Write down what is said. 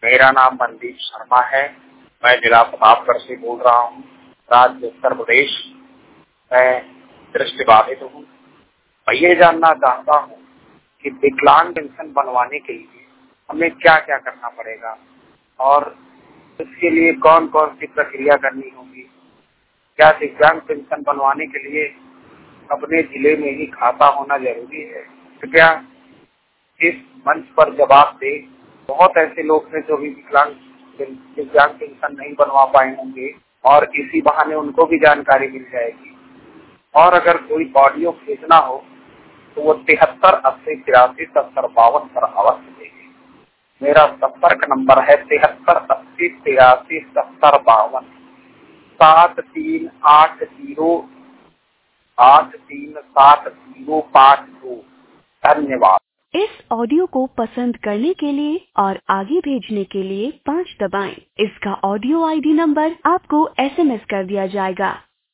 मेरा नाम मनदीप शर्मा है। मैं जिला प्रतापगढ़ से बोल रहा हूँ, राज्य उत्तर प्रदेश। मैं दृष्टिबाधित हूँ। मैं ये जानना चाहता हूँ कि विकलांग पेंशन बनवाने के लिए हमें क्या क्या करना पड़ेगा और इसके लिए कौन कौन सी प्रक्रिया करनी होगी। क्या दिव्यांग पेंशन बनवाने के लिए अपने जिले में ही खाता होना जरूरी है? कृपया इस मंच पर जवाब दे। बहुत ऐसे लोग हैं जो भी दिव्यांग पेंशन नहीं बनवा पाए होंगे और इसी बहाने उनको भी जानकारी मिल जाएगी। और अगर कोई ऑडियो भेजना हो तो वो 738083 7052 पर अवश्य देगी। मेरा संपर्क नंबर है 738083 7052 7380837052। धन्यवाद। इस ऑडियो को पसंद करने के लिए और आगे भेजने के लिए 5 दबाएं। इसका ऑडियो आईडी नंबर आपको SMS कर दिया जाएगा।